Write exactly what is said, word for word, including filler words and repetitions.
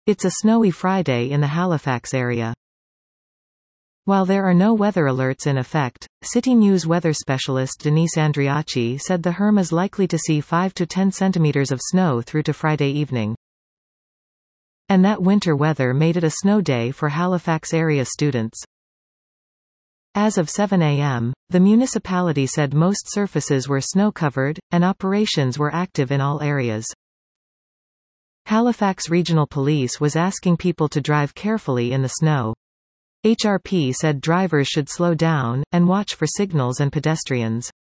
It's a snowy Friday in the Halifax area. While there are no weather alerts in effect, City News weather specialist Denise Andriachi said the H R M is likely to see five to ten centimeters of snow through to Friday evening. And that winter weather made it a snow day for Halifax area students. As of seven A M, the municipality said most surfaces were snow-covered, and operations were active in all areas. Halifax Regional Police was asking people to drive carefully in the snow. H R P said drivers should slow down, and watch for signals and pedestrians.